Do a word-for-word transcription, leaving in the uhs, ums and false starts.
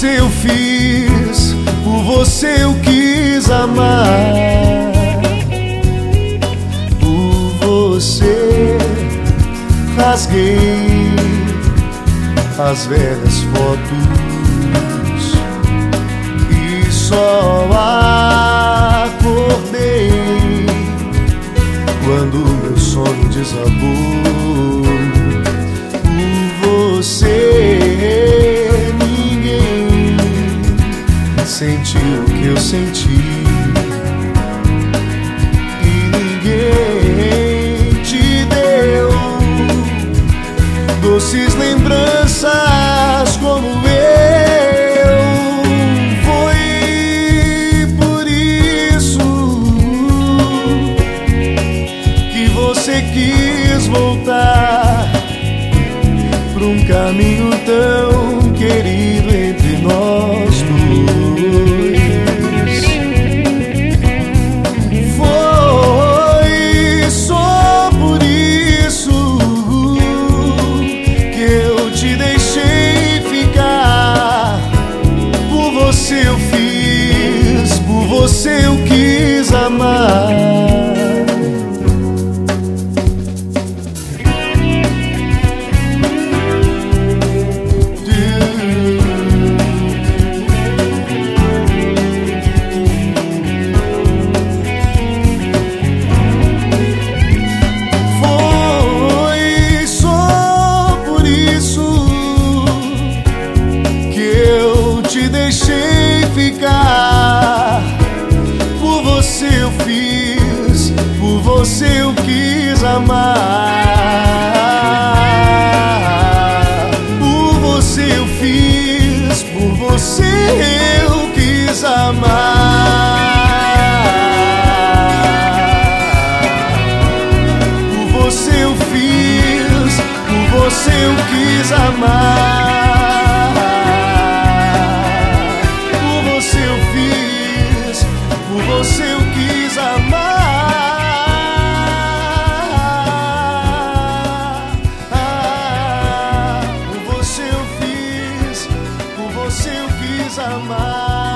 você eu fiz, por você eu quis amar. Por você rasguei as velhas fotos e só acordei quando meu sono desabou. Por você ninguém sentiu o que eu senti, e ninguém te deu doces lembranças como eu. Foi por isso que você quis voltar pra um caminho tão querido entre nós dois. Foi só por isso que eu te deixei ficar. Por você eu fiz, por você eu quis amar. Deixei ficar. Por você eu fiz, por você eu quis amar. Por você eu fiz, por você eu quis amar. Por você eu fiz, por você eu quis amar. Por você eu quis amar. Por você eu fiz, por você eu quis amar.